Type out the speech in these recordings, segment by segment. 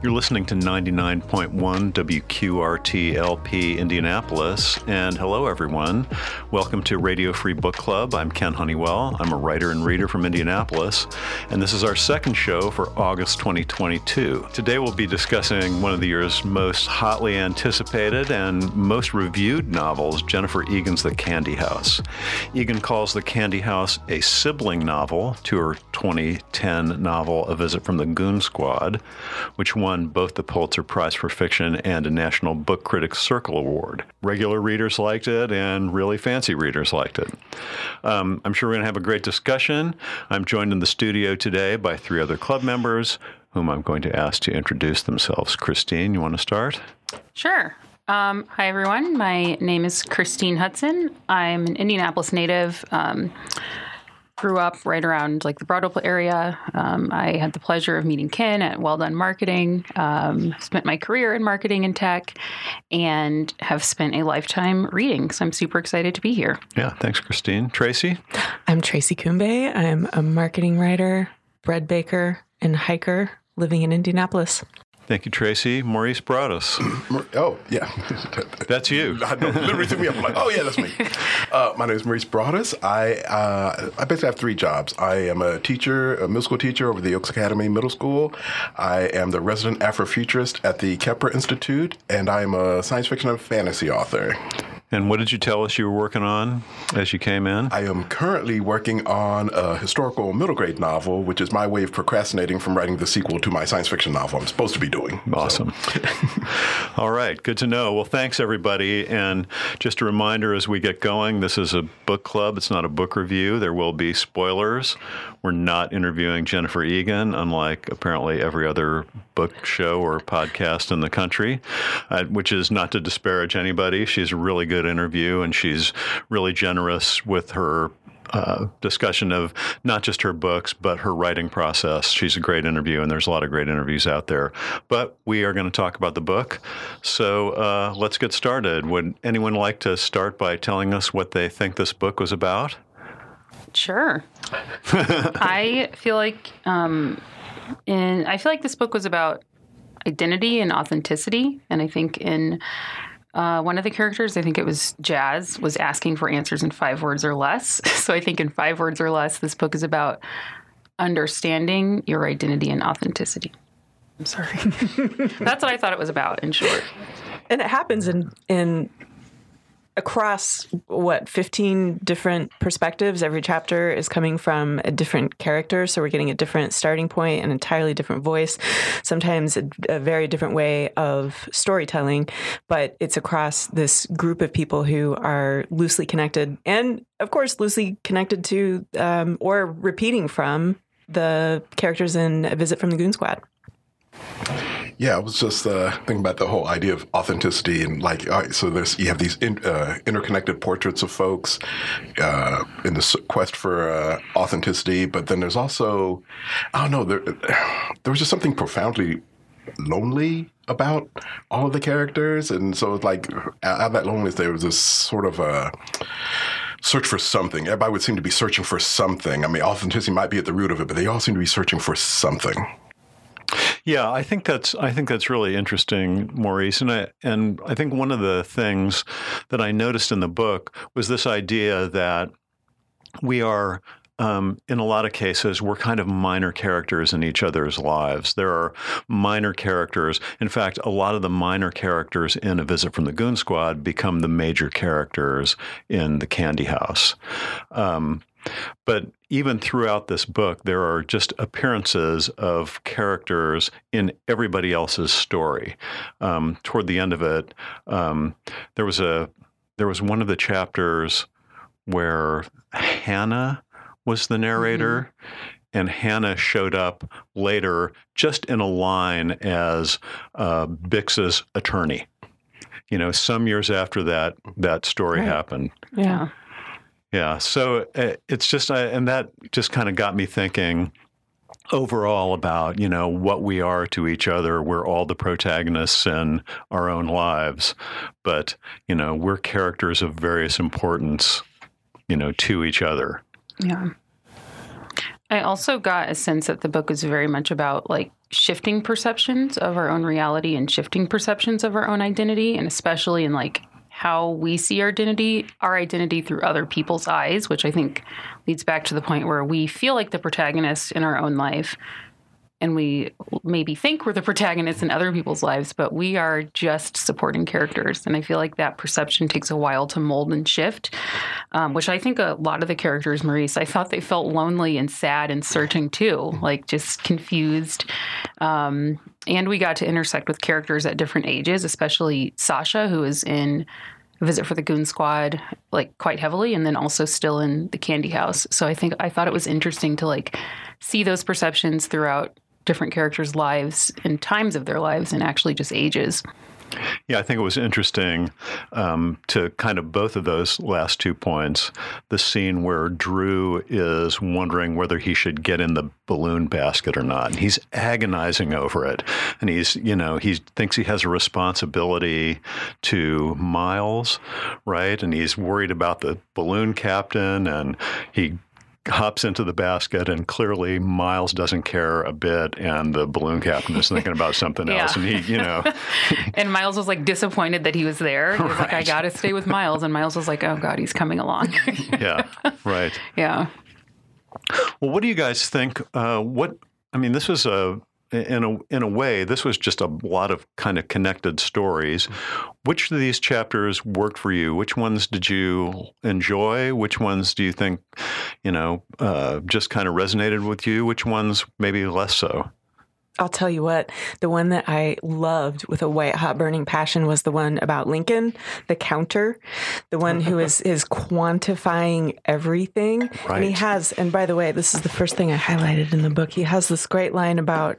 You're listening to 99.1 WQRT LP Indianapolis. And hello, everyone. Welcome to Radio Free Book Club. I'm Ken Honeywell. I'm a writer and reader from Indianapolis. And this is our second show for August 2022. Today we'll be discussing one of the year's most hotly anticipated and most reviewed novels, Jennifer Egan's The Candy House. Egan calls The Candy House a sibling novel to her 2010 novel, A Visit from the Goon Squad, which won both the Pulitzer Prize for Fiction and a National Book Critics Circle Award. Regular readers liked it, and really fancy readers liked it. I'm sure we're going to have a great discussion. I'm joined in the studio today by three other club members, whom I'm going to ask to introduce themselves. Christine, you want to start? Sure. Hi, everyone. My name is Christine Hudson. I'm an Indianapolis native. Grew up right around the Broadwell area. I had the pleasure of meeting Ken at Well Done Marketing, spent my career in marketing and tech, and have spent a lifetime reading. So I'm super excited to be here. Yeah, thanks, Christine. Tracy? I'm Tracy Kumbe. I'm a marketing writer, bread baker, and hiker living in Indianapolis. Thank you, Tracy. Maurice Broaddus. Oh, yeah. That's you. I know, literally threw me up. I'm like, oh, yeah, that's me. My name is Maurice Broaddus. I basically have three jobs. I am a teacher, a middle school teacher over the Oaks Academy Middle School. I am the resident Afrofuturist at the Kepler Institute, and I am a science fiction and fantasy author. And what did you tell us you were working on as you came in? I am currently working on a historical middle grade novel, which is my way of procrastinating from writing the sequel to my science fiction novel I'm supposed to be doing. Awesome. So. All right. Good to know. Well, thanks, everybody. And just a reminder as we get going, this is a book club. It's not a book review. There will be spoilers. We're not interviewing Jennifer Egan, unlike apparently every other book show or podcast in the country, which is not to disparage anybody. She's a really good interview, and she's really generous with her discussion of not just her books, but her writing process. She's a great interview, and there's a lot of great interviews out there. But we are going to talk about the book. So let's get started. Would anyone like to start by telling us what they think this book was about? Sure. I feel like this book was about identity and authenticity, and I think in one of the characters, I think it was Jazz, was asking for answers in 5 words or less. So I think in 5 words or less, this book is about understanding your identity and authenticity. I'm sorry. That's what I thought it was about, in short. And it happens in across, 15 different perspectives. Every chapter is coming from a different character, so we're getting a different starting point, an entirely different voice, sometimes a very different way of storytelling, but it's across this group of people who are loosely connected, and of course loosely connected to or repeating from the characters in A Visit from the Goon Squad. Yeah, I was just thinking about the whole idea of authenticity, and so you have these interconnected portraits of folks in the quest for authenticity, but then there's also, I don't know, there was just something profoundly lonely about all of the characters, and so it's like out of that loneliness there was this sort of a search for something. Everybody would seem to be searching for something. I mean, authenticity might be at the root of it, but they all seem to be searching for something. Yeah, I think that's really interesting, Maurice. And I think one of the things that I noticed in the book was this idea that we are, in a lot of cases, we're kind of minor characters in each other's lives. There are minor characters. In fact, a lot of the minor characters in A Visit from the Goon Squad become the major characters in The Candy House. But even throughout this book, there are just appearances of characters in everybody else's story. Toward the end of it, there was one of the chapters where Hannah was the narrator, and Hannah showed up later just in a line as Bix's attorney. Some years after that story happened. Yeah. Yeah, so it's just, and that just kind of got me thinking overall about, what we are to each other. We're all the protagonists in our own lives, but, we're characters of various importance, to each other. Yeah. I also got a sense that the book was very much about like shifting perceptions of our own reality and shifting perceptions of our own identity, and especially in like how we see our identity through other people's eyes, which I think leads back to the point where we feel like the protagonist in our own life. And we maybe think we're the protagonist in other people's lives, but we are just supporting characters. And I feel like that perception takes a while to mold and shift, which I think a lot of the characters, Maurice, I thought they felt lonely and sad and searching too, like just confused. And we got to intersect with characters at different ages, especially Sasha, who is in Visit for the Goon Squad, like quite heavily, and then also still in the Candy House. So I thought it was interesting to like see those perceptions throughout different characters' lives and times of their lives and actually just ages. Yeah, I think it was interesting to kind of both of those last 2 points. The scene where Drew is wondering whether he should get in the balloon basket or not. And he's agonizing over it. And he thinks he has a responsibility to Miles, right? And he's worried about the balloon captain, and he hops into the basket, and clearly Miles doesn't care a bit, and the balloon captain is thinking about something else. And he, and Miles was like disappointed that he was there. He was like, I got to stay with Miles. And Miles was like, oh God, he's coming along. Yeah, right. Yeah. Well, what do you guys think? This was in a way, this was just a lot of kind of connected stories. Which of these chapters worked for you? Which ones did you enjoy? Which ones do you think, just kind of resonated with you? Which ones maybe less so? I'll tell you what, the one that I loved with a white hot burning passion was the one about Lincoln, the counter, the one who is quantifying everything. Right. And and by the way, this is the first thing I highlighted in the book. He has this great line about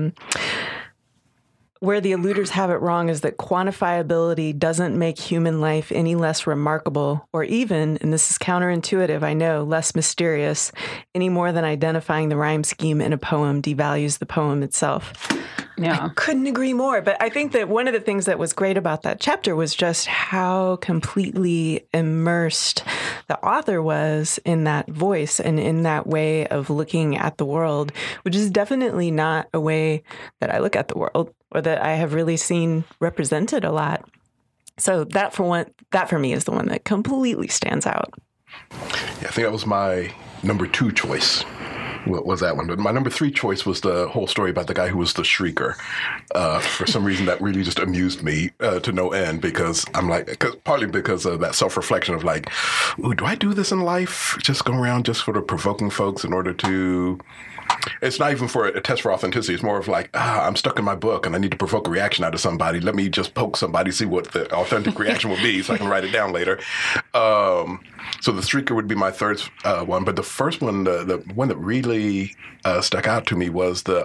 where the eluders have it wrong is that quantifiability doesn't make human life any less remarkable or even, and this is counterintuitive, I know, less mysterious, any more than identifying the rhyme scheme in a poem devalues the poem itself. Yeah. I couldn't agree more. But I think that one of the things that was great about that chapter was just how completely immersed the author was in that voice and in that way of looking at the world, which is definitely not a way that I look at the world or that I have really seen represented a lot. So that for me is the one that completely stands out. Yeah, I think that was my number 2 choice. What was that one? But my number 3 choice was the whole story about the guy who was the shrieker. For some reason, that really just amused me to no end, because I'm like, partly because of that self-reflection of like, ooh, do I do this in life? Just go around just sort of provoking folks in order to... It's not even for a test for authenticity. It's more of like, I'm stuck in my book and I need to provoke a reaction out of somebody. Let me just poke somebody, see what the authentic reaction will be so I can write it down later. So the streaker would be my third one. But the first one, the one that really stuck out to me was the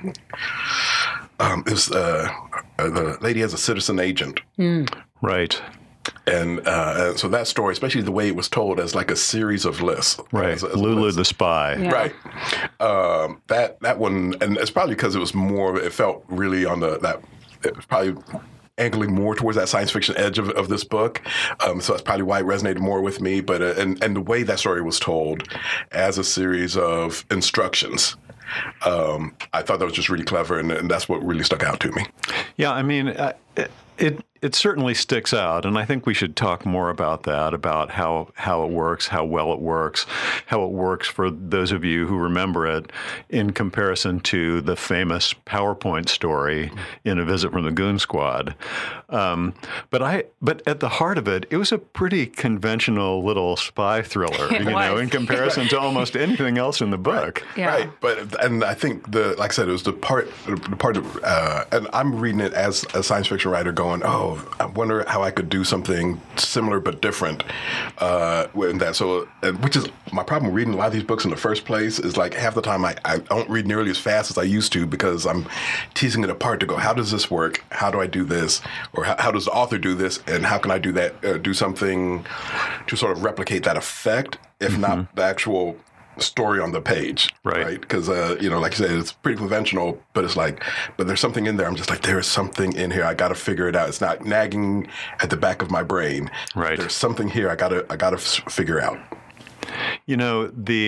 lady as a citizen agent. Right. And so that story, especially the way it was told as like a series of lists. Right. As Lulu the spy. Yeah. Right. That one, and it's probably because it was more, it felt really on it was probably angling more towards that science fiction edge of this book. So that's probably why it resonated more with me. But and the way that story was told as a series of instructions, I thought that was just really clever, and that's what really stuck out to me. Yeah, I mean, it certainly sticks out, and I think we should talk more about that, about how it works, how well it works, how it works for those of you who remember it in comparison to the famous PowerPoint story in A Visit from the Goon Squad. But at the heart of it, it was a pretty conventional little spy thriller, in comparison to almost anything else in the book. Yeah. Right. And I think like I said, it was the part of, and I'm reading it as a science fiction writer going, I wonder how I could do something similar but different in that. So, which is my problem reading a lot of these books in the first place, is like half the time I don't read nearly as fast as I used to, because I'm teasing it apart to go, how does this work? How do I do this? Or how does the author do this? And how can I do that? Do something to sort of replicate that effect, if not the actual story on the page, right? Because like you said, it's pretty conventional, but it's like, but there's something in there. I'm just like, there is something in here. I got to figure it out. It's not nagging at the back of my brain. Right. There's something here. I gotta figure out. You know,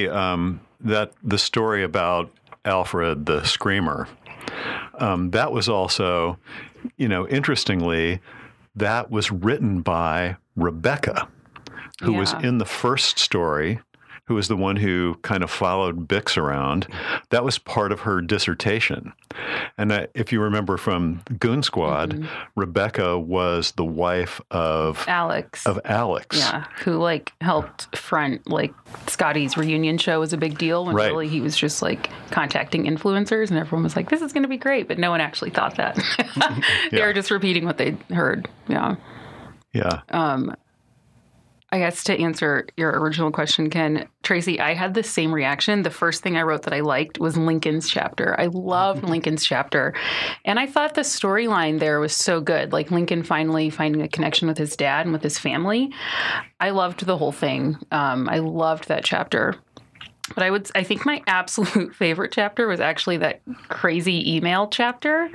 the story about Alfred the Screamer, that was also, interestingly, that was written by Rebecca, who was in the first story, who was the one who kind of followed Bix around. That was part of her dissertation. And if you remember from Goon Squad, Rebecca was the wife of Alex. Yeah, who helped front Scotty's reunion show was a big deal when really he was just contacting influencers and everyone was like, this is going to be great, but no one actually thought that. They were just repeating what they'd heard. Yeah. Yeah. I guess to answer your original question, Ken, Tracy, I had the same reaction. The first thing I wrote that I liked was Lincoln's chapter. I loved Lincoln's chapter. And I thought the storyline there was so good. Lincoln finally finding a connection with his dad and with his family. I loved the whole thing. I loved that chapter. But I think my absolute favorite chapter was actually that crazy email chapter.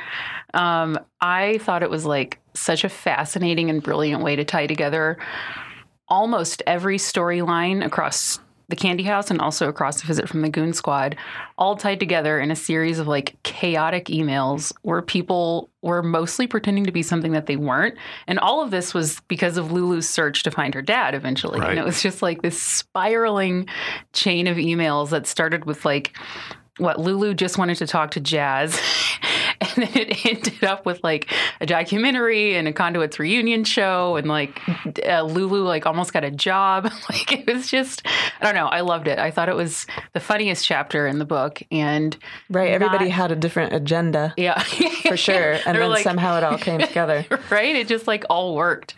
I thought it was such a fascinating and brilliant way to tie together almost every storyline across the Candy House and also across the Visit from the Goon Squad, all tied together in a series of chaotic emails where people were mostly pretending to be something that they weren't. And all of this was because of Lulu's search to find her dad eventually. Right. And it was just this spiraling chain of emails that started with what Lulu just wanted to talk to Jazz. And then it ended up with a documentary and a Conduit's reunion show and Lulu almost got a job. It was just, I don't know. I loved it. I thought it was the funniest chapter in the book. And everybody had a different agenda. Yeah. For sure. And then somehow it all came together. Right. It just all worked.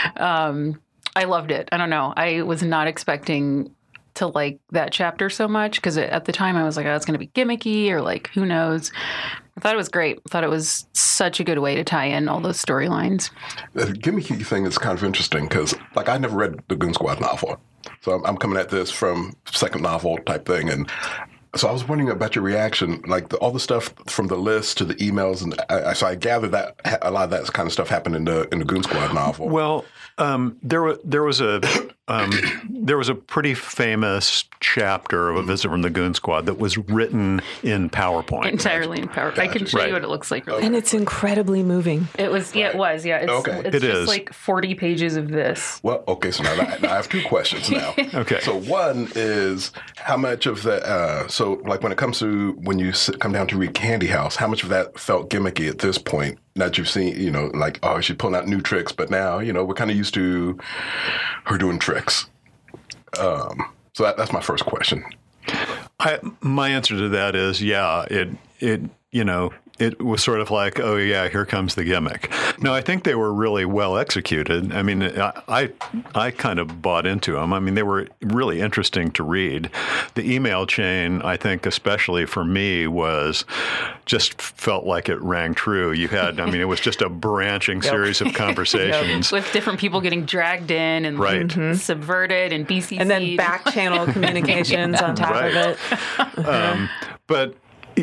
I loved it. I don't know. I was not expecting to like that chapter so much because at the time I was like, oh, it's going to be gimmicky or who knows. I thought it was great. I thought it was such a good way to tie in all those storylines. The gimmicky thing is kind of interesting because I never read the Goon Squad novel. So I'm coming at this from second novel type thing. And so I was wondering about your reaction, all the stuff from the list to the emails. And so I gathered that a lot of that kind of stuff happened in the Goon Squad novel. Well, there was a pretty famous chapter of A Visit from the Goon Squad that was written in PowerPoint. Entirely in PowerPoint. Gotcha. I can show you what it looks like. Really and it's incredibly moving. It was. Yeah, it was. Yeah. It's, okay. It's just 40 pages of this. Well, okay. So now I have two questions now. Okay. So one is how much of that, so when it comes to when you come down to read Candy House, how much of that felt gimmicky at this point? That you've seen, oh, she's pulling out new tricks, but now, we're kind of used to her doing tricks. So that's my first question. My answer to that is, yeah, it was sort of oh, yeah, here comes the gimmick. No, I think they were really well executed. I mean, I kind of bought into them. I mean, they were really interesting to read. The email chain, I think, especially for me, just felt like it rang true. You had, it was just a branching series of conversations. With different people getting dragged in and subverted and BCC. And then back channel communications on top of it. But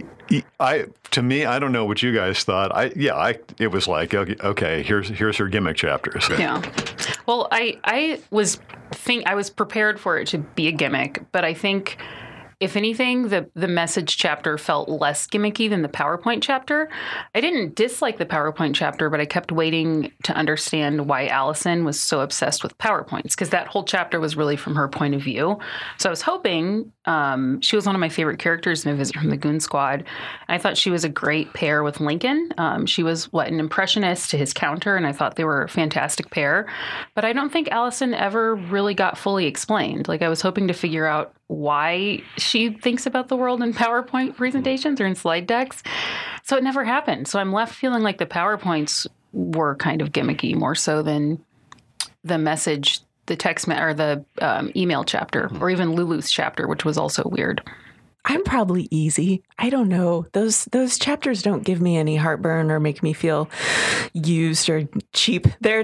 to me, I don't know what you guys thought. It was okay, here's her gimmick chapters. Yeah. Well, I was prepared for it to be a gimmick, but I think if anything, the message chapter felt less gimmicky than the PowerPoint chapter. I didn't dislike the PowerPoint chapter, but I kept waiting to understand why Allison was so obsessed with PowerPoints, because that whole chapter was really from her point of view. So I was hoping, she was one of my favorite characters in A Visit from the Goon Squad. I thought she was a great pair with Lincoln. She was an impressionist to his counter, and I thought they were a fantastic pair. But I don't think Allison ever really got fully explained. I was hoping to figure out why she thinks about the world in PowerPoint presentations or in slide decks. So it never happened. So I'm left feeling like the PowerPoints were kind of gimmicky more so than the message, the text or the email chapter, or even Lulu's chapter, which was also weird. I'm probably easy. I don't know. Those chapters don't give me any heartburn or make me feel used or cheap. They're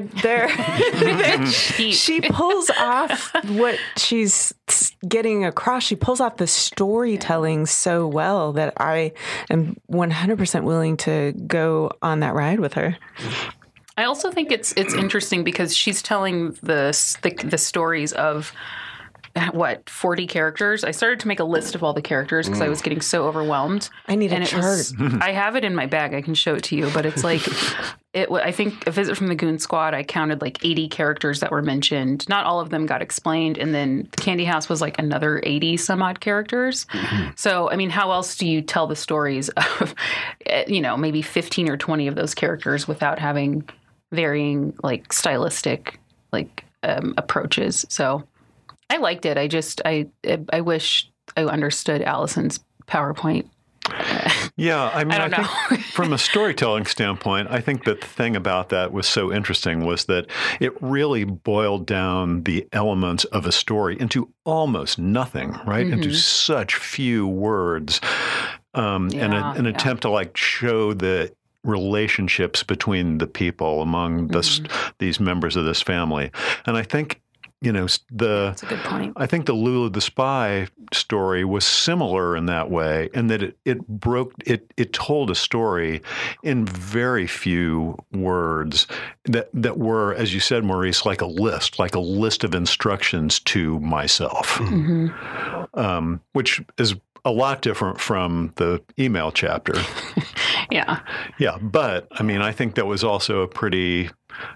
cheap. She pulls off what she's getting across. She pulls off the storytelling so well that I am 100% willing to go on that ride with her. I also think it's interesting because she's telling the stories of 40 characters. I started to make a list of all the characters because I was getting so overwhelmed. I need a chart. I have it in my bag. I can show it to you, but it's like, I think A Visit from the Goon Squad, I counted like 80 characters that were mentioned. Not all of them got explained. And then the Candy House was like another 80 some odd characters. So, I mean, how else do you tell the stories of, maybe 15 or 20 of those characters without having varying like stylistic approaches? So I liked it. I wish I understood Allison's PowerPoint. Yeah, I mean, I don't know. think from a storytelling standpoint, I think that the thing about that was so interesting was that it really boiled down the elements of a story into almost nothing, right? Into such few words, and an attempt to like show the relationships between the people among these members of this family. And I think, that's a good point. I think the Lulu the Spy story was similar in that way, in that it told a story in very few words that were, as you said, Maurice, like a list of instructions to myself, which is a lot different from the email chapter. Yeah. Yeah. But I mean, I think that was also a pretty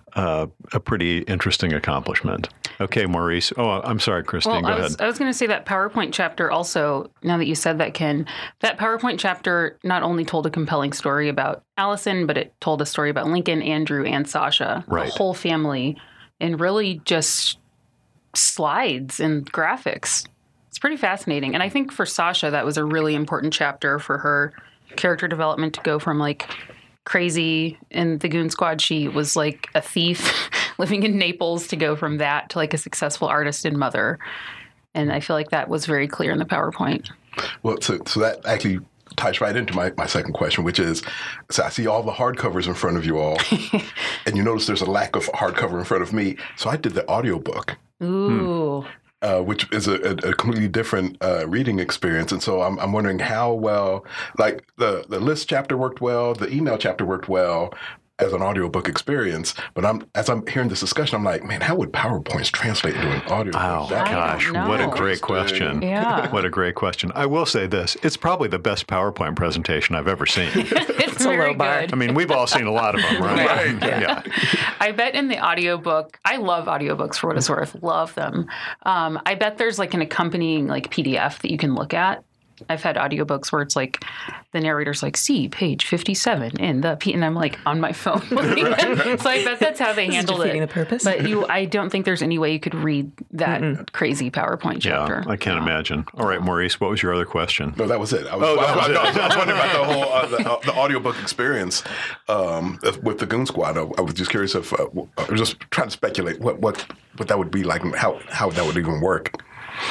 interesting accomplishment. Okay, Maurice. Oh, I'm sorry, Christine. Go ahead. I was going to say that PowerPoint chapter also, now that you said that, Ken, that PowerPoint chapter not only told a compelling story about Allison, but it told a story about Lincoln, Andrew, and Sasha, right. The whole family, and really just slides and graphics. It's pretty fascinating. And I think for Sasha, that was a really important chapter for her character development to go from like crazy in the Goon Squad. She was like a thief living in Naples to go from that to like a successful artist and mother. And I feel like that was very clear in the PowerPoint. Well, so that actually ties right into my second question, which is, so I see all the hardcovers in front of you all, and you notice there's a lack of hardcover in front of me. So I did the audiobook. Ooh. Which is a completely different reading experience. And so I'm wondering how well, like the list chapter worked well, the email chapter worked well as an audiobook experience. But as I'm hearing this discussion, I'm like, man, how would PowerPoints translate into an audiobook? Oh, gosh, what a great question. Yeah. What a great question. I will say this. It's probably the best PowerPoint presentation I've ever seen. It's very good. I mean, we've all seen a lot of them, right? Right. Yeah. I bet in the audiobook, I love audiobooks for what it's worth. Love them. I bet there's like an accompanying like PDF that you can look at. I've had audiobooks where it's like the narrator's like, see page 57 in the and I'm like on my phone looking at. So I bet that's how they handled it. The purpose. But I don't think there's any way you could read that crazy PowerPoint chapter. Yeah, I can't imagine. All right, Maurice, what was your other question? No, that was it. I was wondering about the whole the audiobook experience with the Goon Squad. I was just curious if I was just trying to speculate what that would be like and how that would even work.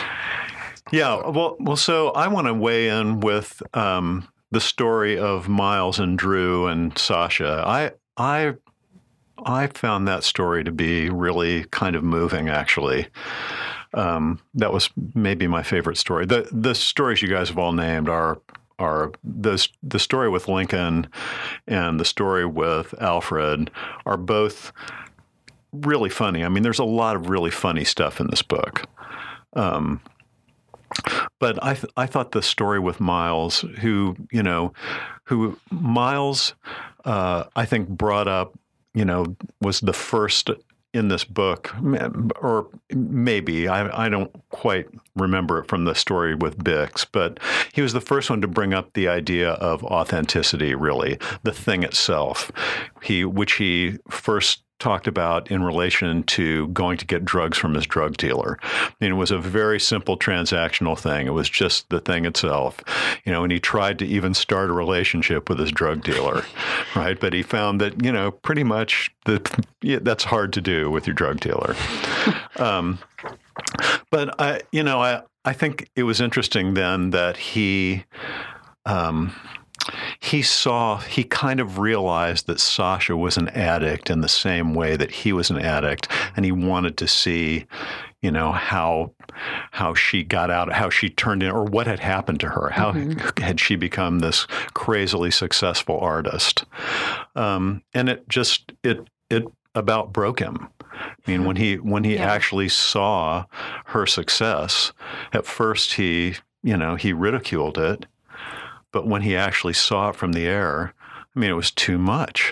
Yeah, well, so I want to weigh in with the story of Miles and Drew and Sasha. I found that story to be really kind of moving, actually. That was maybe my favorite story. The stories you guys have all named are the story with Lincoln and the story with Alfred are both really funny. I mean, there's a lot of really funny stuff in this book. But I thought the story with Miles, who Miles, I think brought up, was the first in this book, or maybe, I don't quite remember it from the story with Bix, but he was the first one to bring up the idea of authenticity, really, the thing itself, which he first talked about in relation to going to get drugs from his drug dealer. I mean, it was a very simple transactional thing. It was just the thing itself, and he tried to even start a relationship with his drug dealer, right? But he found that, pretty much that's hard to do with your drug dealer. But I think it was interesting then that he kind of realized that Sasha was an addict in the same way that he was an addict, and he wanted to see, how she got out, how she turned in, or what had happened to her. How had she become this crazily successful artist? And it about broke him. I mean, when he actually saw her success, at first he ridiculed it, but when he actually saw it from the air, I mean, it was too much.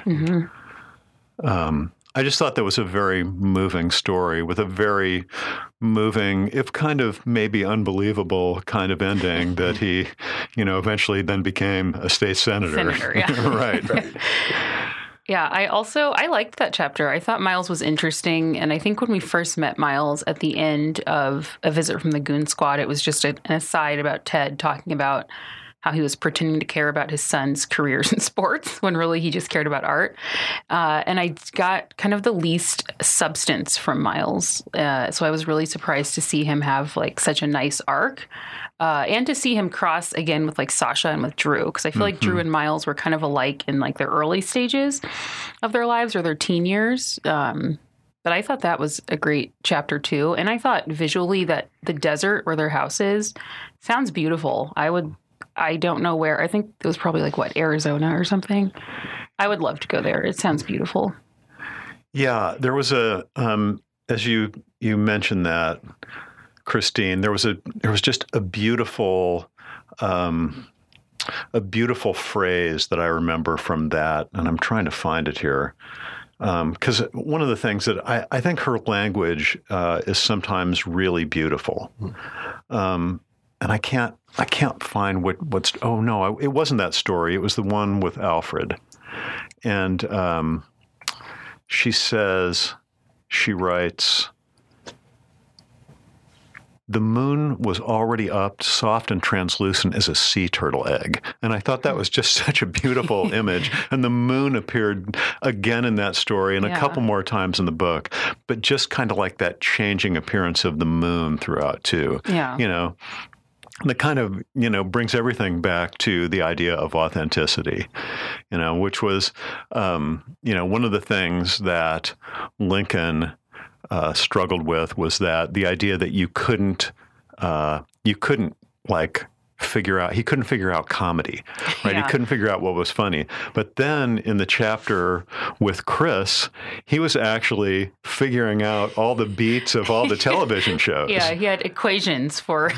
I just thought that was a very moving story with a very moving, if kind of maybe unbelievable kind of ending that he, eventually then became a state senator. Right. Yeah, I liked that chapter. I thought Miles was interesting. And I think when we first met Miles at the end of A Visit from the Goon Squad, it was just an aside about Ted talking about how he was pretending to care about his son's careers in sports when really he just cared about art. And I got kind of the least substance from Miles. So I was really surprised to see him have like such a nice arc. And to see him cross again with like Sasha and with Drew, because I feel like Drew and Miles were kind of alike in like their early stages of their lives or their teen years. But I thought that was a great chapter too. And I thought visually that the desert where their house is sounds beautiful. I don't know where. I think it was probably like Arizona or something. I would love to go there. It sounds beautiful. Yeah, there was as you mentioned that, Christine, there was just a beautiful phrase that I remember from that, and I'm trying to find it here. Because one of the things that I think her language is sometimes really beautiful. And I can't find what's. Oh no, it wasn't that story. It was the one with Alfred, and she writes, "The moon was already up, soft and translucent as a sea turtle egg." And I thought that was just such a beautiful image. And the moon appeared again in that story and a couple more times in the book, but just kind of like that changing appearance of the moon throughout too. Yeah. That kind of, brings everything back to the idea of authenticity, which was, one of the things that Lincoln struggled with was that the idea that you couldn't he couldn't figure out comedy, right? Yeah. He couldn't figure out what was funny. But then in the chapter with Chris, he was actually figuring out all the beats of all the television shows. Yeah, he had equations for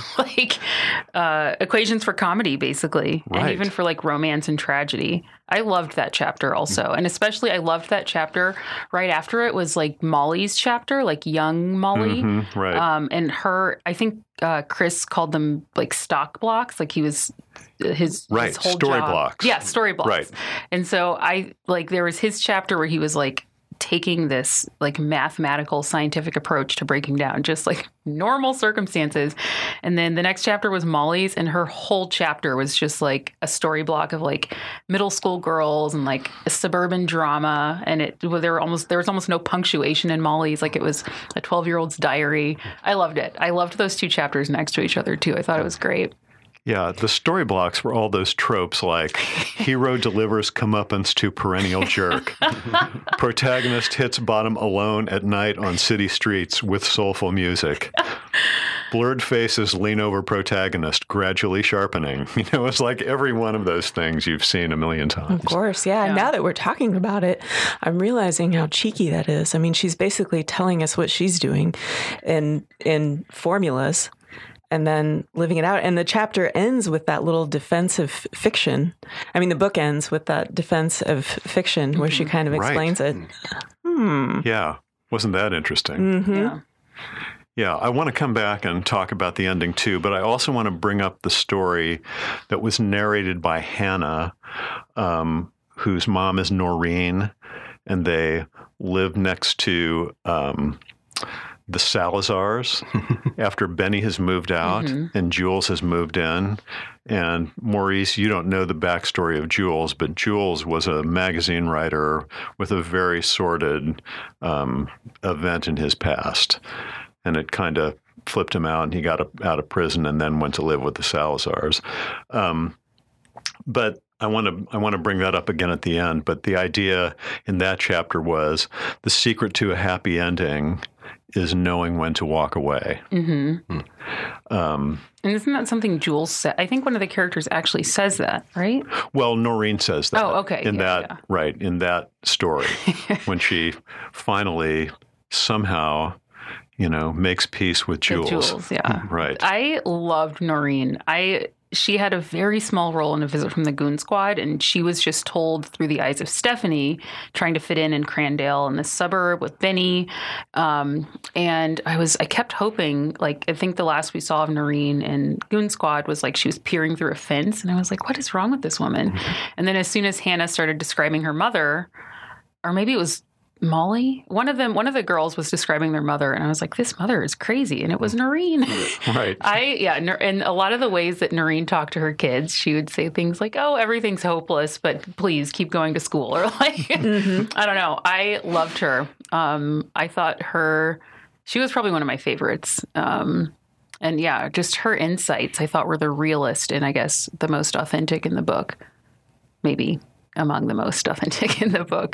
comedy, basically, right. And even for like romance and tragedy. I loved that chapter also. And especially I loved that chapter right after it was like Molly's chapter, like young Molly. Right. And I think Chris called them like stock blocks. Like he was his whole story job. blocks. Yeah, story blocks. Right. And so there was his chapter where he was like taking this like mathematical scientific approach to breaking down just like normal circumstances. And then the next chapter was Molly's, and her whole chapter was just like a story block of like middle school girls and like a suburban drama. And there was almost no punctuation in Molly's. Like it was a 12-year-old's diary. I loved it. I loved those two chapters next to each other too. I thought it was great. Yeah, the story blocks were all those tropes like hero delivers comeuppance to perennial jerk. Protagonist hits bottom alone at night on city streets with soulful music. Blurred faces lean over protagonist, gradually sharpening. It's like every one of those things you've seen a million times. Of course, yeah. Now that we're talking about it, I'm realizing how cheeky that is. I mean, she's basically telling us what she's doing in formulas, and then living it out. And the chapter ends with that little defense of fiction. I mean, the book ends with that defense of fiction where she kind of explains it. Yeah. Wasn't that interesting? Mm-hmm. Yeah. I want to come back and talk about the ending too, but I also want to bring up the story that was narrated by Hannah, whose mom is Noreen, and they live next to the Salazars after Benny has moved out and Jules has moved in. And Maurice, you don't know the backstory of Jules, but Jules was a magazine writer with a very sordid event in his past. And it kind of flipped him out, and he got out of prison and then went to live with the Salazars. But I want to bring that up again at the end. But the idea in that chapter was the secret to a happy ending is knowing when to walk away. Mm-hmm. And isn't that something Jules said? I think one of the characters actually says that, right? Well, Noreen says that. Oh, okay. In that story, when she finally somehow, makes peace with Jules. Jules, yeah. Right. I loved Noreen. She had a very small role in A Visit from the Goon Squad, and she was just told through the eyes of Stephanie, trying to fit in Crandale in the suburb with Benny. And I kept hoping, I think the last we saw of Noreen in Goon Squad was she was peering through a fence, and I was like, what is wrong with this woman? And then as soon as Hannah started describing her mother, or maybe it was Molly, one of the girls was describing their mother, and I was like, this mother is crazy, and it was Noreen. Right. And a lot of the ways that Noreen talked to her kids, she would say things like, oh, everything's hopeless, but please keep going to school, or I don't know. I loved her. I thought she was probably one of my favorites. And yeah, just her insights I thought were the realest and I guess the most authentic in the book, maybe among the most authentic in the book.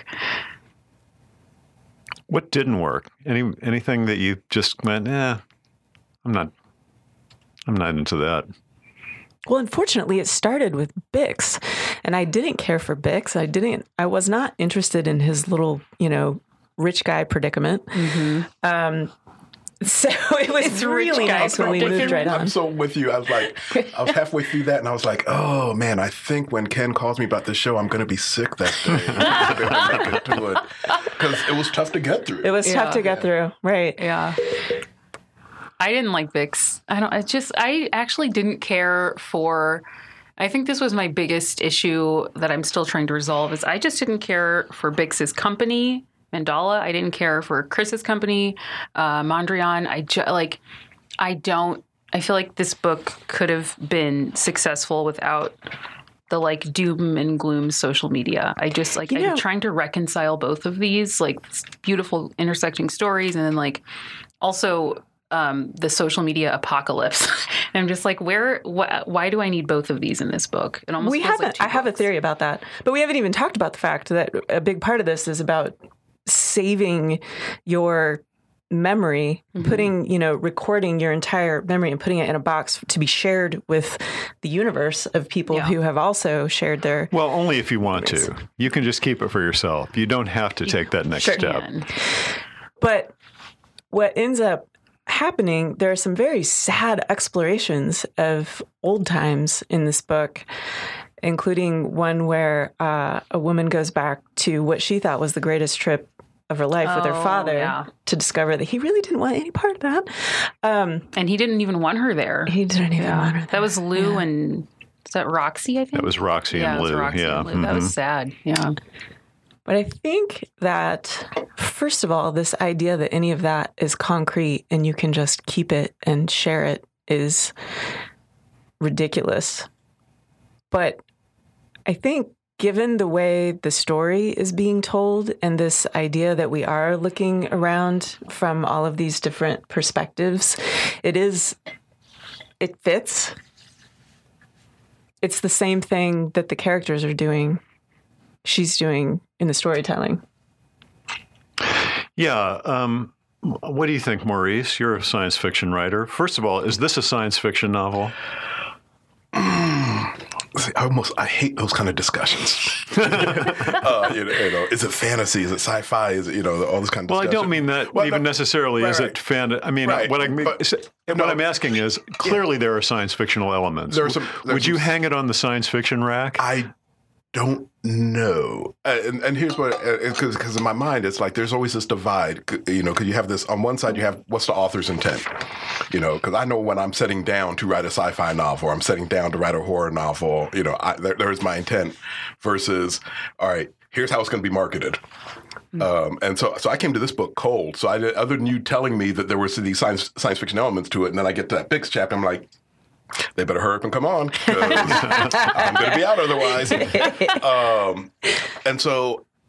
What didn't work? Anything that you just went, I'm not into that. Well, unfortunately, it started with Bix, and I didn't care for Bix. I was not interested in his little, rich guy predicament. Mm-hmm. So it was really nice when we moved right on. I'm so with you. I was halfway through that, and I was like, oh, man, I think when Ken calls me about this show, I'm going to be sick that day. Because it was tough to get through. It was tough to get through. Right. Yeah. I didn't like Bix. I actually didn't care for, I think this was my biggest issue that I'm still trying to resolve, is I just didn't care for Bix's company, Mandala. I didn't care for Chris's company, Mondrian. I feel like this book could have been successful without the doom and gloom social media. I'm trying to reconcile both of these beautiful intersecting stories, and then also the social media apocalypse. And I'm just why do I need both of these in this book? It almost feels like two I have a books. theory about that, but we haven't even talked about the fact that a big part of this is about saving your memory, putting, recording your entire memory and putting it in a box to be shared with the universe of people who have also shared their... Well, only if you want to. You can just keep it for yourself. You don't have to take that next step. But what ends up happening, there are some very sad explorations of old times in this book, including one where a woman goes back to what she thought was the greatest trip of her life with her father to discover that he really didn't want any part of that. And he didn't even want her there. He didn't even want her there. That was Lou and... Is that Roxy, I think? That was Roxy and Lou. And Lou. That was sad. Yeah. But I think that, first of all, this idea that any of that is concrete and you can just keep it and share it is ridiculous. But I think given the way the story is being told and this idea that we are looking around from all of these different perspectives, it fits. It's the same thing that the characters are doing. She's doing in the storytelling. Yeah. What do you think, Maurice? You're a science fiction writer. First of all, is this a science fiction novel? I hate those kind of discussions. Is it fantasy? Is it sci-fi? Is it, all this kind of discussion? Well, I don't mean that necessarily. Is it fantasy? I mean, what I'm asking is, clearly there are science fictional elements. Would you hang it on the science fiction rack? I don't know. And here's what, because in my mind, it's there's always this divide, because you have this, on one side, you have what's the author's intent, because I know when I'm sitting down to write a sci-fi novel, or I'm sitting down to write a horror novel, there's my intent versus, all right, here's how it's going to be marketed. And so I came to this book cold. So other than you telling me that there were these science fiction elements to it, and then I get to that Bix chapter, I'm like, they better hurry up and come on, because I'm going to be out otherwise. And so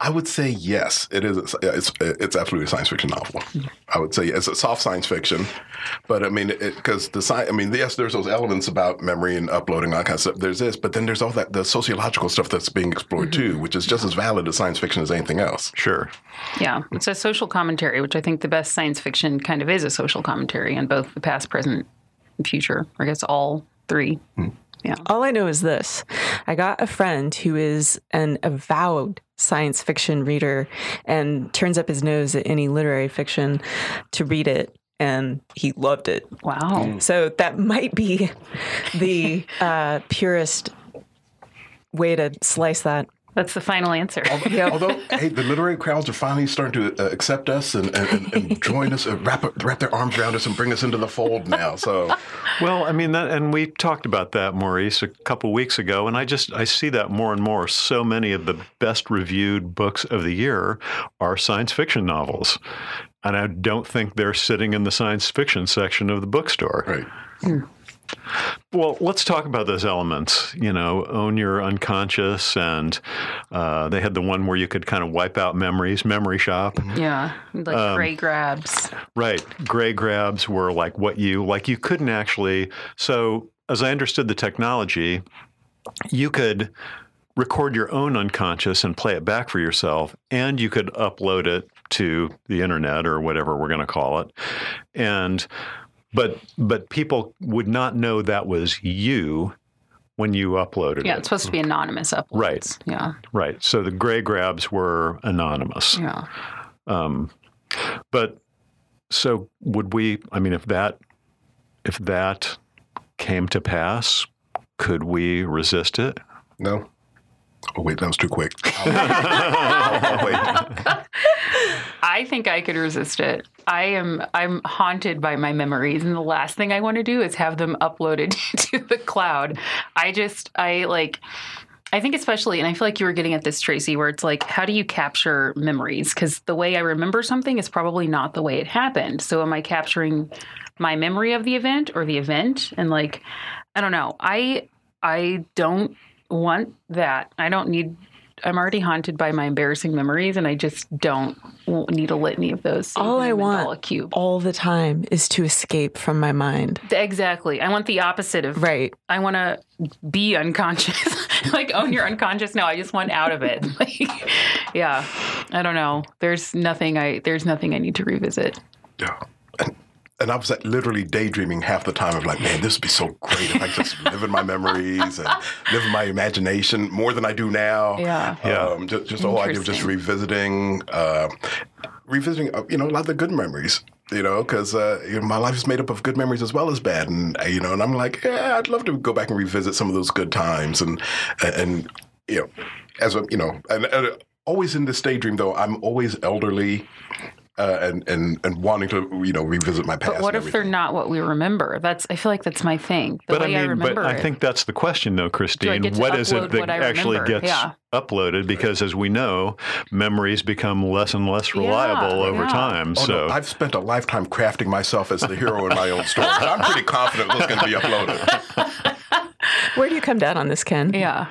I would say yes. It is. It's absolutely a science fiction novel. I would say it's a soft science fiction, but I mean, because yes, there's those elements about memory and uploading, all that kind of stuff. There's this, but then there's all the sociological stuff that's being explored too, which is just as valid as science fiction as anything else. Sure. Yeah, it's a social commentary, which I think the best science fiction kind of is a social commentary on both the past, present, and future. I guess all three. Yeah. All I know is this. I got a friend who is an avowed science fiction reader and turns up his nose at any literary fiction to read it, and he loved it. Wow. So that might be the purest way to slice that. That's the final answer. Although, hey, the literary crowds are finally starting to accept us and join us, wrap their arms around us and bring us into the fold now. So, well, I mean, and we talked about that, Maurice, a couple weeks ago, and I see that more and more. So many of the best reviewed books of the year are science fiction novels, and I don't think they're sitting in the science fiction section of the bookstore. Right. Well, let's talk about those elements. Own your unconscious, and they had the one where you could kind of wipe out memories, Memory Shop. Yeah, like gray grabs. Right. Gray grabs were like you couldn't actually. So as I understood the technology, you could record your own unconscious and play it back for yourself, and you could upload it to the internet or whatever we're going to call it. But people would not know that was you when you uploaded it. Yeah, it's supposed to be anonymous uploads. Right. Yeah. Right. So the gray grabs were anonymous. Yeah. But so would we? I mean, if that came to pass, could we resist it? No. Oh wait, that was too quick. I'll wait. I think I could resist it. I'm haunted by my memories, and the last thing I want to do is have them uploaded to the cloud. I think especially, and I feel like you were getting at this, Tracy, where it's like, how do you capture memories? Because the way I remember something is probably not the way it happened. So am I capturing my memory of the event or the event? And I don't know. I don't want that. I'm already haunted by my embarrassing memories, and I just don't need a litany of those. All I want all the time is to escape from my mind. Exactly. I want the opposite of... Right. I want to be unconscious. Own your unconscious. No, I just want out of it. Yeah. I don't know. There's nothing I need to revisit. Yeah. And I was literally daydreaming half the time of man, this would be so great if I just live in my memories and live in my imagination more than I do now. Yeah. Just the whole idea of just revisiting, a lot of the good memories, because my life is made up of good memories as well as bad. And, and I'm like, yeah, I'd love to go back and revisit some of those good times. And always in this daydream, though, I'm always elderly. And wanting to revisit my past. But what if they're not what we remember? I feel like that's my thing. I think that's the question, though, Christine. What is it that actually gets uploaded? Because as we know, memories become less and less reliable over time. Oh, so no, I've spent a lifetime crafting myself as the hero in my own story. I'm pretty confident this is going to be uploaded. Where do you come down on this, Ken? Yeah.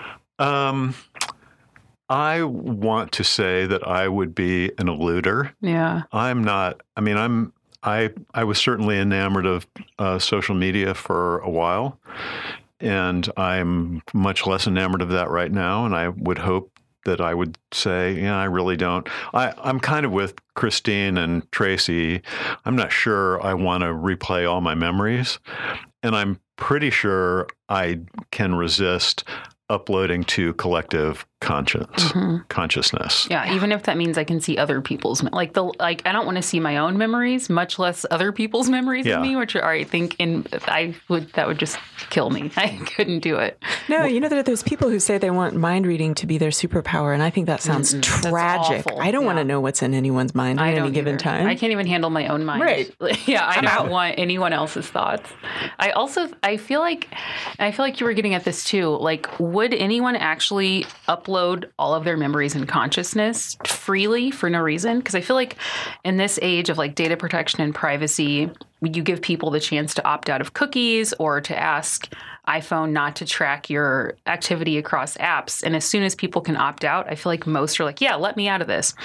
I want to say that I would be an eluder. Yeah. I'm not. I mean, I was certainly enamored of social media for a while, and I'm much less enamored of that right now. And I would hope that I would say, yeah, I really don't. I'm kind of with Christine and Tracy. I'm not sure I want to replay all my memories, and I'm pretty sure I can resist uploading to collective consciousness. Yeah, even if that means I can see other people's I don't want to see my own memories, much less other people's memories of me, which are, I think that would just kill me. I couldn't do it. No, there are those people who say they want mind reading to be their superpower, and I think that sounds tragic. I don't want to know what's in anyone's mind at any given time. I can't even handle my own mind. Right. Yeah, I don't want anyone else's thoughts. I feel like you were getting at this too. Would anyone actually upload all of their memories and consciousness freely for no reason? Because I feel like in this age of data protection and privacy, you give people the chance to opt out of cookies or to ask iPhone not to track your activity across apps. And as soon as people can opt out, I feel like most are like, yeah, let me out of this.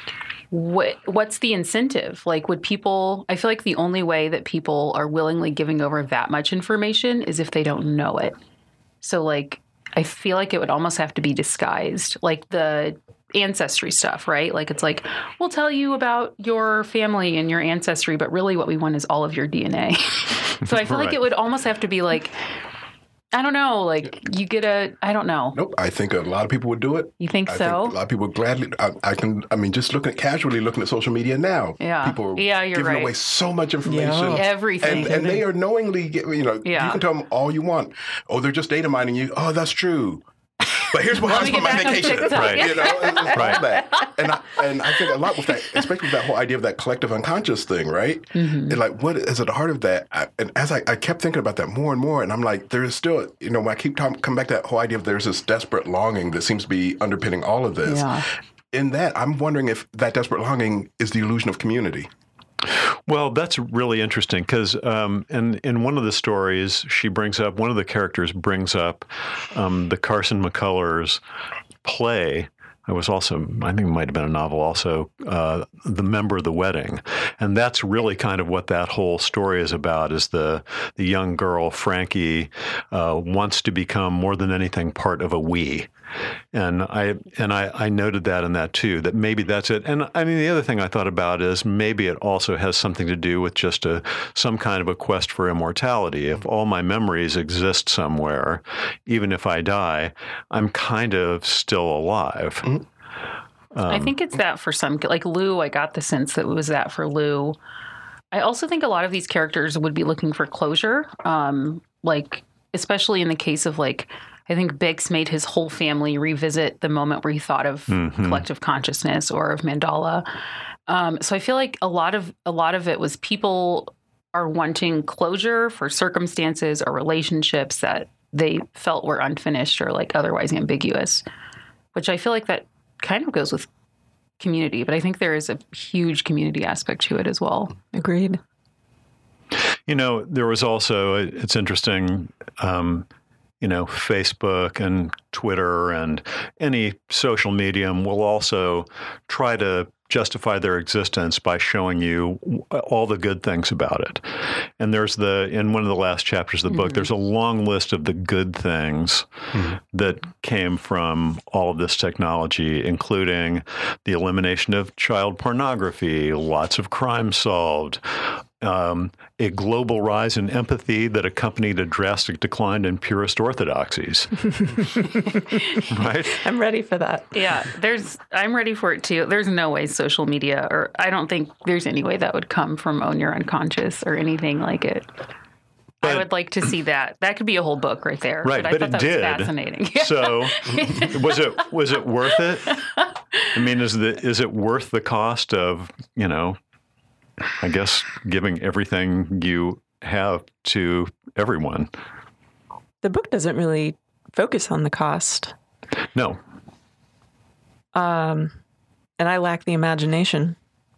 What's the incentive? Like, would people, I feel like the only way that people are willingly giving over that much information is if they don't know it. So like, I feel like it would almost have to be disguised, like the ancestry stuff, right? Like, it's like, we'll tell you about your family and your ancestry, but really what we want is all of your DNA. So I feel like it would almost have to be like, I don't know, like you get I don't know. Nope. I think a lot of people would do it. You think I so? Think a lot of people would gladly. Just casually looking at social media now. Yeah. People are you're giving right. away so much information. Yeah. Everything. And they are knowingly, you can tell them all you want. Oh, they're just data mining you. Oh, that's true. But here's what I was on my vacation. Right. It's all that. And I think a lot with that, especially with that whole idea of that collective unconscious thing, right? Mm-hmm. And like, what is at the heart of that? And as I kept thinking about that more and more, and I'm like, there is still, when I keep coming back to that whole idea of there's this desperate longing that seems to be underpinning all of this. Yeah. In that, I'm wondering if that desperate longing is the illusion of community. Well, that's really interesting because in one of the stories, one of the characters brings up the Carson McCullers play. I think it might have been a novel also, The Member of the Wedding. And that's really kind of what that whole story is about, is the young girl, Frankie, wants to become more than anything part of a we. And I noted that in that too, that maybe that's it. And I mean, the other thing I thought about is maybe it also has something to do with just some kind of a quest for immortality. If all my memories exist somewhere, even if I die, I'm kind of still alive. Mm-hmm. I think it's that for some, like Lou, I got the sense that it was that for Lou. I also think a lot of these characters would be looking for closure, like especially in the case of like, I think Bix made his whole family revisit the moment where he thought of collective consciousness or of Mandala. So I feel like a lot of it was people are wanting closure for circumstances or relationships that they felt were unfinished or like otherwise ambiguous, which I feel like that kind of goes with community, but I think there is a huge community aspect to it as well. Agreed. There was also, it's interesting, Facebook and Twitter and any social medium will also try to justify their existence by showing you all the good things about it. And there's in one of the last chapters of the book, there's a long list of the good things that came from all of this technology, including the elimination of child pornography, lots of crime solved, a global rise in empathy that accompanied a drastic decline in purist orthodoxies. Right? I'm ready for that. Yeah, I'm ready for it too. There's no way social media, or I don't think there's any way that would come from Own Your Unconscious or anything like it. But I would like to see that. That could be a whole book right there. Right, but it did. Was fascinating. So, was it worth it? I mean, is it worth the cost of I guess giving everything you have to everyone? The book doesn't really focus on the cost. No. And I lack the imagination.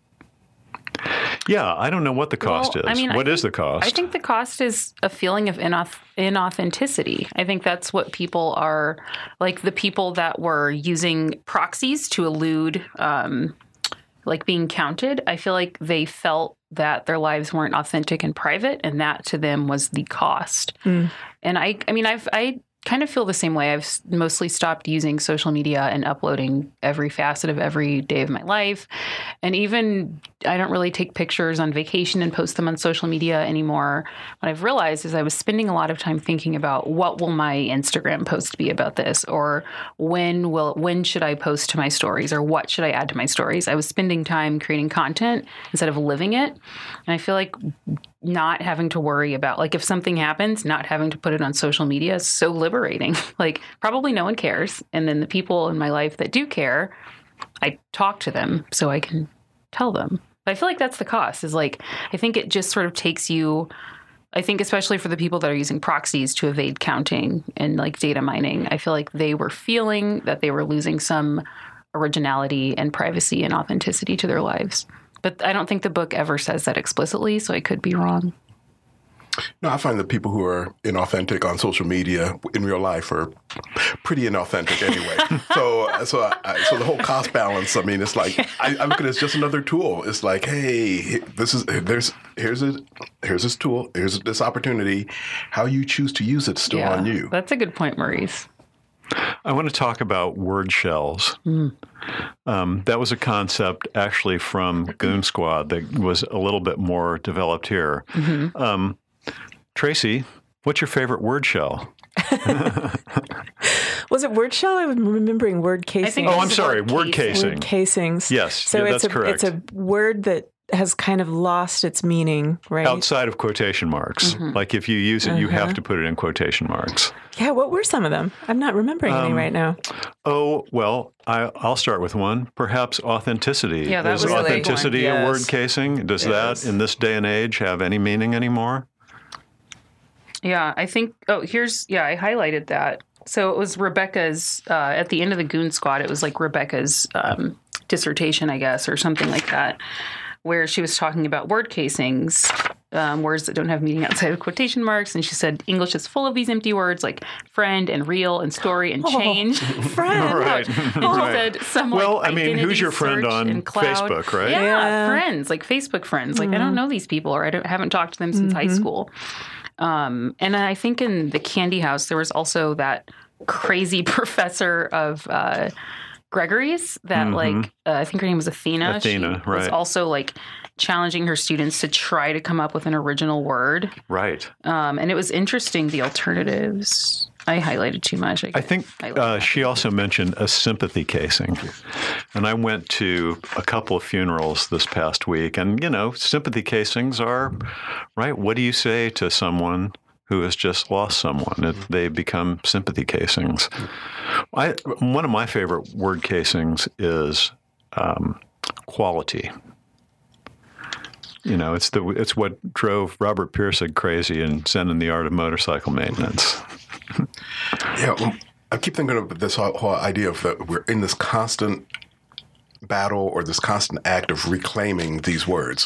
Yeah, I don't know what the cost is. I mean, what is the cost? I think the cost is a feeling of inauthenticity. I think that's what people are, like the people that were using proxies to elude like being counted. I feel like they felt that their lives weren't authentic and private, and that to them was the cost. And I kind of feel the same way. I've mostly stopped using social media and uploading every facet of every day of my life. And even I don't really take pictures on vacation and post them on social media anymore. What I've realized is I was spending a lot of time thinking about what will my Instagram post be about this, or when should I post to my stories, or what should I add to my stories? I was spending time creating content instead of living it. And I feel like not having to worry about, like, if something happens, not having to put it on social media is so liberating. Like, probably no one cares. And then the people in my life that do care, I talk to them so I can tell them. But I feel like that's the cost, is like, I think it just sort of takes you, I think especially for the people that are using proxies to evade counting and like data mining, I feel like they were feeling that they were losing some originality and privacy and authenticity to their lives. But I don't think the book ever says that explicitly, so I could be wrong. No, I find that people who are inauthentic on social media in real life are pretty inauthentic anyway. So the whole cost balance. I mean, it's like I look at it as just another tool. It's like, hey, here's this tool. Here's this opportunity. How you choose to use it's still on you. That's a good point, Maurice. I want to talk about word shells. That was a concept actually from Goon Squad that was a little bit more developed here. Tracy, what's your favorite word shell? Was it word shell? I was remembering word casing. I'm sorry, word casing. Word casings. Yes, so that's correct. It's a word that has kind of lost its meaning, right? Outside of quotation marks. Like if you use it, you have to put it in quotation marks. Yeah, what were some of them? I'm not remembering any right now. Oh, well, I'll start with one. Perhaps authenticity. Yeah, that Is was a big authenticity one. a Yes. word casing? Does It that, is. in this day and age, have any meaning anymore? Yeah, I think, I highlighted that. So it was Rebecca's, at the end of the Goon Squad, it was like Rebecca's dissertation, I guess, or something like that, where she was talking about word casings, words that don't have meaning outside of quotation marks. And she said, English is full of these empty words like friend and real and story and change. Friend. Right. And she Right. said some Well, like I mean, who's identity your friend search on and cloud. Facebook, right? Yeah, friends, like Facebook friends. Like I don't know these people or haven't talked to them since high school. And I think in the Candy House, there was also that crazy professor of Gregory's that I think her name was Athena. Athena, she was right. also like challenging her students to try to come up with an original word. Right. And it was interesting, the alternatives. I highlighted too much. I think she also mentioned a sympathy casing. And I went to a couple of funerals this past week. And, sympathy casings are, right, what do you say to someone who has just lost someone? They become sympathy casings. One of my favorite word casings is quality. It's what drove Robert Pirsig crazy in Zen and the Art of Motorcycle Maintenance. Yeah, I keep thinking of this whole idea of that we're in this constant battle or this constant act of reclaiming these words.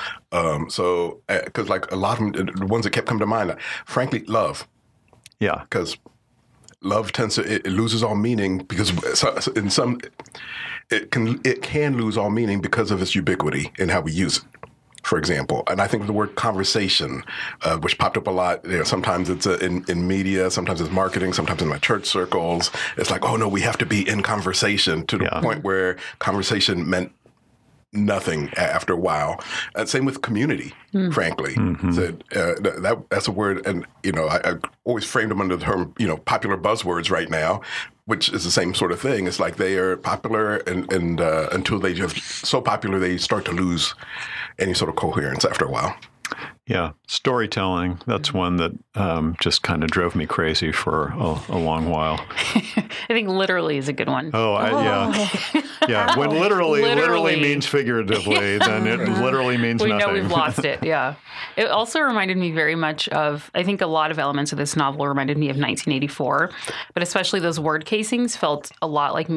So, because like a lot of them, the ones that kept coming to mind, frankly, love. Yeah. Because love it loses all meaning because in some, it can lose all meaning because of its ubiquity in how we use it. For example, and I think the word conversation, which popped up a lot, sometimes it's in media, sometimes it's marketing, sometimes in my church circles. It's like, oh no, we have to be in conversation to the point where conversation meant nothing after a while. And same with community, frankly. So, that's a word, and I always framed them under the term, popular buzzwords right now, which is the same sort of thing. It's like they are popular, and until they just so popular they start to lose any sort of coherence after a while. Yeah, storytelling. That's one that just kind of drove me crazy for a long while. I think literally is a good one. Yeah. When literally means figuratively, then it literally means we nothing. know we've lost it. Yeah. It also reminded me very much of, I think a lot of elements of this novel reminded me of 1984, but especially those word casings felt a lot like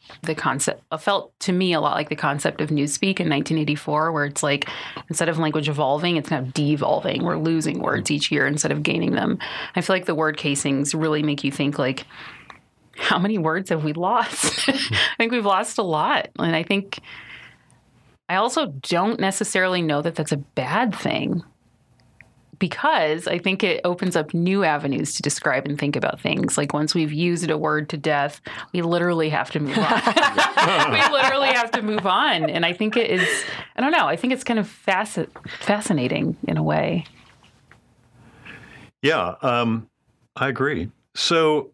felt to me a lot like the concept of Newspeak in 1984, where it's like, instead of language evolving, it's kind of devolving. We're losing words each year instead of gaining them. I feel like the word casings really make you think like, how many words have we lost? I think we've lost a lot. And I also don't necessarily know that that's a bad thing, because I think it opens up new avenues to describe and think about things. Like once we've used a word to death, we literally have to move on. We literally have to move on. And I think it is, I don't know, I think it's kind of fascinating in a way. Yeah, I agree. So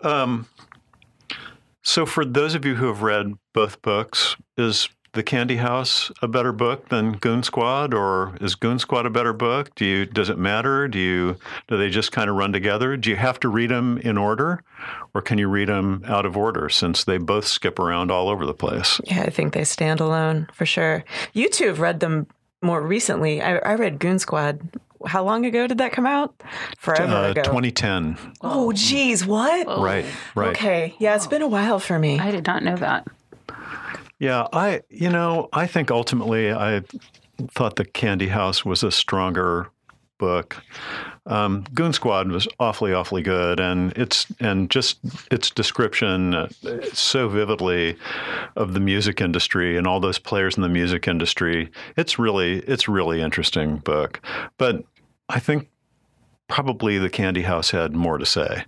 for those of you who have read both books, is The Candy House a better book than Goon Squad, or is Goon Squad a better book? Does it matter? Do they just kind of run together? Do you have to read them in order, or can you read them out of order, since they both skip around all over the place? Yeah, I think they stand alone for sure. You two have read them more recently. I read Goon Squad. How long ago did that come out? Forever ago. 2010. Oh, geez, what? Right. Okay, yeah, it's been a while for me. I did not know that. Yeah, I think ultimately I thought The Candy House was a stronger book. Goon Squad was awfully good, and its description so vividly of the music industry and all those players in the music industry. It's really interesting book, but I think probably the Candy House had more to say.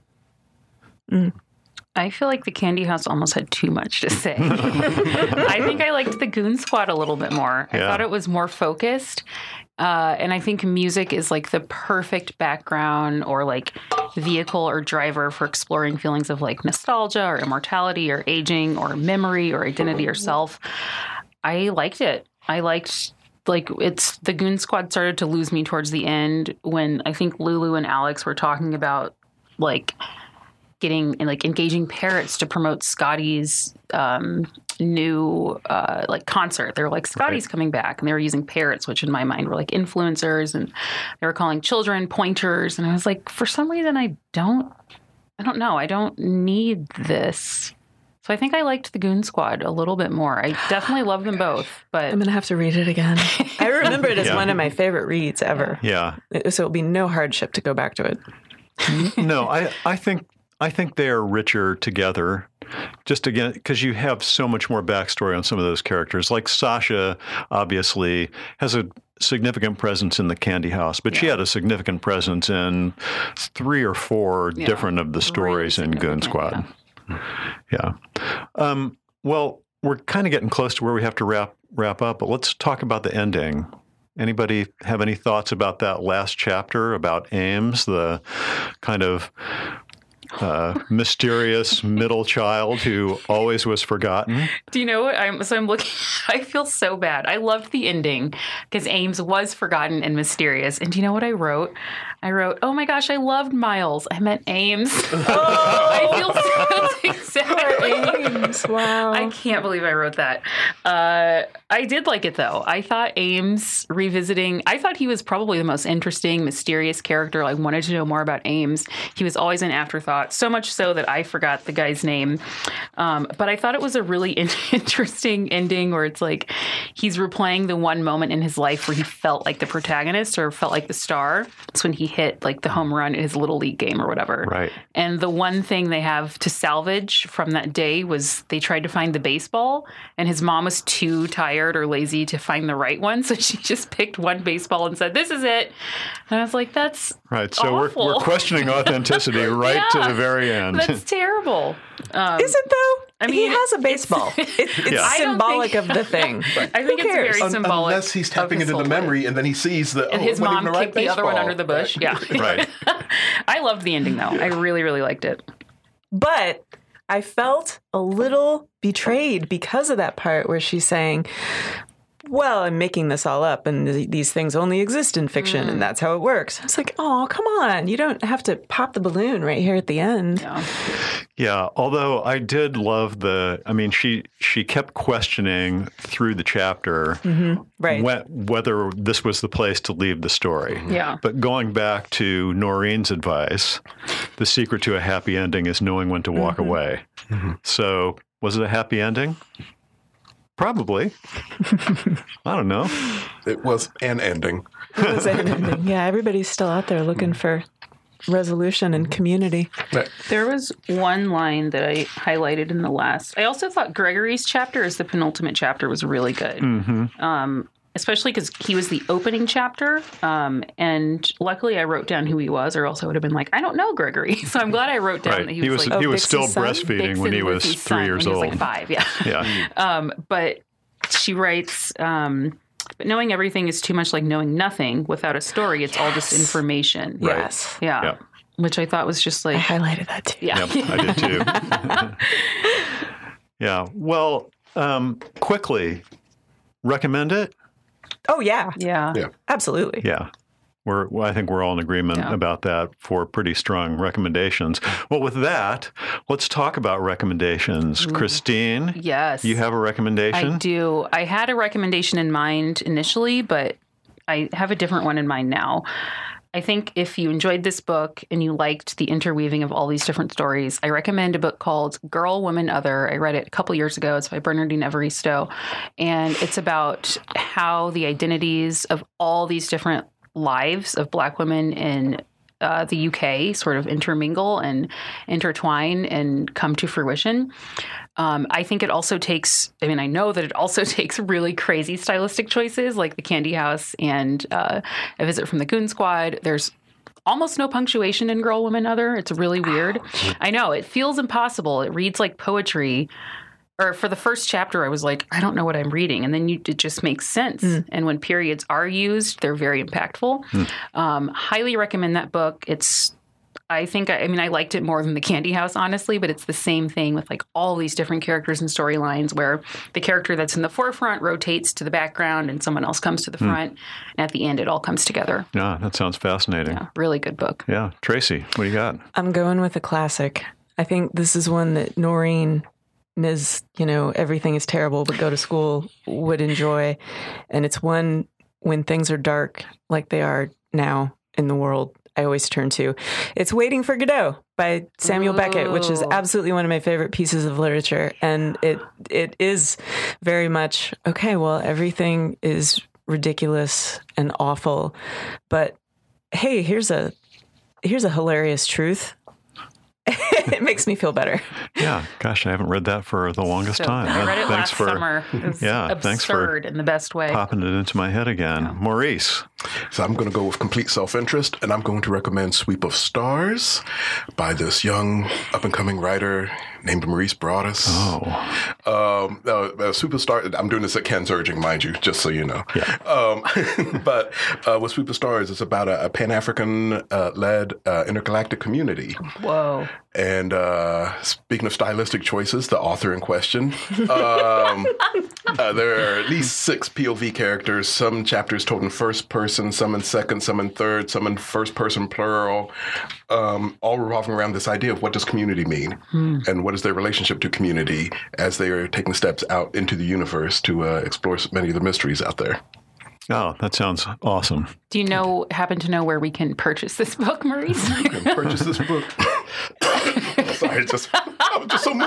I feel like the Candy House almost had too much to say. I think I liked the Goon Squad a little bit more. I thought it was more focused. And I think music is like the perfect background or like vehicle or driver for exploring feelings of like nostalgia or immortality or aging or memory or identity or self. I liked it. The Goon Squad started to lose me towards the end when I think Lulu and Alex were talking about like getting and like engaging parrots to promote Scotty's new concert. They were like, Scotty's coming back, and they were using parrots, which in my mind were like influencers, and they were calling children pointers. And I was like, for some reason, I don't know. I don't need this. So I think I liked the Goon Squad a little bit more. I definitely love them both, but I'm going to have to read it again. I remember it as one of my favorite reads ever. Yeah. So it'll be no hardship to go back to it. No, I think they are richer together. Just again, because you have so much more backstory on some of those characters. Like Sasha, obviously, has a significant presence in the Candy House, but she had a significant presence in 3 or 4 different of the stories in Goon Squad. Yeah. Well, we're kind of getting close to where we have to wrap up, but let's talk about the ending. Anybody have any thoughts about that last chapter about Ames, the kind of mysterious middle child who always was forgotten? Do you know what? I'm looking, I feel so bad. I loved the ending because Ames was forgotten and mysterious. And do you know what I wrote? I wrote, oh my gosh, I loved Miles. I meant Ames. I feel so sad. Ames. Wow. I can't believe I wrote that. I did like it though. I thought Ames revisiting, I thought he was probably the most interesting, mysterious character. I wanted to know more about Ames. He was always an afterthought, so much so that I forgot the guy's name. But I thought it was a really interesting ending where it's like he's replaying the one moment in his life where he felt like the protagonist or felt like the star. It's when he hit like the home run in his little league game or whatever. Right. And the one thing they have to salvage from that day was they tried to find the baseball, and his mom was too tired or lazy to find the right one. So she just picked one baseball and said, this is it. And I was like, that's right. So awful. we're questioning authenticity right to the very end. That's terrible. Is it though? I mean, he has a baseball. It's I symbolic of the thing. I think it's very symbolic. Unless he's tapping into the memory and then he sees that his mom kicked the other one under the bush. Yeah. Right. I loved the ending, though. I really, really liked it. But I felt a little betrayed because of that part where she's saying, well, I'm making this all up, and these things only exist in fiction, and that's how it works. It's like, oh, come on. You don't have to pop the balloon right here at the end. Yeah, although I did love she kept questioning through the chapter whether this was the place to leave the story. Yeah. But going back to Noreen's advice, the secret to a happy ending is knowing when to walk away. So was it a happy ending? Probably. I don't know. It was an ending. It was an ending. Yeah, everybody's still out there looking for resolution and community. There was one line that I highlighted in the last. I also thought Gregory's chapter as the penultimate chapter was really good. Especially because he was the opening chapter. And luckily I wrote down who he was, or else I would have been like, I don't know Gregory. So I'm glad I wrote down that he was like, he was still Bix's son? breastfeeding when he was 3 years old. He was like 5, yeah. But she writes, but knowing everything is too much like knowing nothing. Without a story, it's all just information. Yes. Yeah. Yep. Which I thought was just like... I highlighted that too. Yeah. Yep, I did too. Yeah. Well, quickly, recommend it? Oh, yeah. Yeah. Absolutely. Yeah. I think we're all in agreement about that for pretty strong recommendations. Well, with that, let's talk about recommendations. Christine? Yes. You have a recommendation? I do. I had a recommendation in mind initially, but I have a different one in mind now. I think if you enjoyed this book and you liked the interweaving of all these different stories, I recommend a book called Girl, Woman, Other. I read it a couple years ago. It's by Bernardine Evaristo. And it's about how the identities of all these different lives of Black women in the UK sort of intermingle and intertwine and come to fruition. I think it also takes, I know that it also takes really crazy stylistic choices like The Candy House and A Visit from the Goon Squad. There's almost no punctuation in Girl, Woman, Other. It's really weird. I know, it feels impossible. It reads like poetry. Or for the first chapter, I was like, I don't know what I'm reading. And then it just makes sense. And when periods are used, they're very impactful. Highly recommend that book. I liked it more than The Candy House, honestly, but it's the same thing with like all these different characters and storylines where the character that's in the forefront rotates to the background and someone else comes to the front. And at the end, it all comes together. Yeah, that sounds fascinating. Yeah, really good book. Yeah. Tracy, what do you got? I'm going with a classic. I think this is one that Noreen, Ms. Everything is terrible, but go to school would enjoy. And it's one when things are dark like they are now in the world, I always turn to. It's Waiting for Godot by Samuel Beckett, which is absolutely one of my favorite pieces of literature. And it is very much, okay, well, everything is ridiculous and awful, but hey, here's a hilarious truth. It makes me feel better. Yeah. Gosh, I haven't read that for the longest time. I read it Thanks last summer. It was thanks for absurd in the best way. Popping it into my head again. Yeah. Maurice. So I'm going to go with complete self-interest, and I'm going to recommend Sweep of Stars by this young up-and-coming writer named Maurice Broaddus. Sweep of Stars, I'm doing this at Ken's urging, mind you, just so you know. Yeah. But with Sweep of Stars, it's about a Pan-African-led intergalactic community. Whoa. And speaking of stylistic choices, the author in question, there are at least 6 POV characters, some chapters told in first person, some in second, some in third, some in first person plural, all revolving around this idea of what does community mean and what is their relationship to community as they are taking steps out into the universe to explore many of the mysteries out there. Oh, that sounds awesome. Do you happen to know where we can purchase this book, Maurice? You can purchase this book. Sorry, I was just so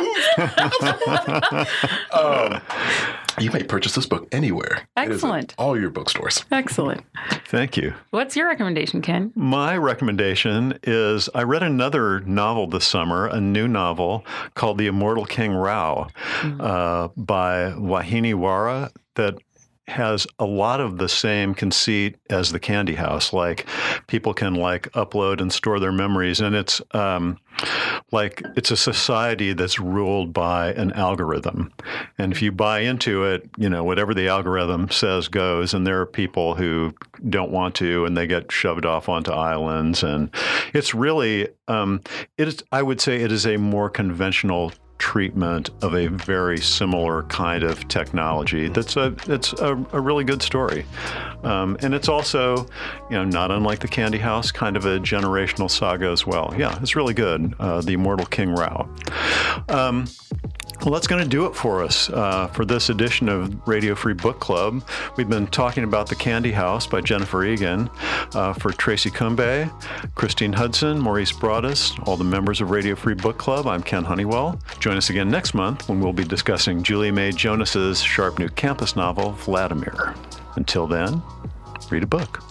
moved. You may purchase this book anywhere. Excellent. All your bookstores. Excellent. Thank you. What's your recommendation, Ken? My recommendation is I read another novel this summer, a new novel called The Immortal King Rao by Vahini Wara that has a lot of the same conceit as The Candy House. Like people can upload and store their memories, and it's it's a society that's ruled by an algorithm. And if you buy into it, whatever the algorithm says goes. And there are people who don't want to, and they get shoved off onto islands. And it's really, I would say it is a more conventional treatment of a very similar kind of technology. It's a really good story. And it's also, not unlike The Candy House, kind of a generational saga as well. Yeah, it's really good. The Immortal King Rao. Well, that's going to do it for us for this edition of Radio Free Book Club. We've been talking about The Candy House by Jennifer Egan. For Tracy Kumbe, Christine Hudson, Maurice Broaddus, all the members of Radio Free Book Club, I'm Ken Honeywell. Join us again next month when we'll be discussing Julia May Jonas's sharp new campus novel, Vladimir. Until then, read a book.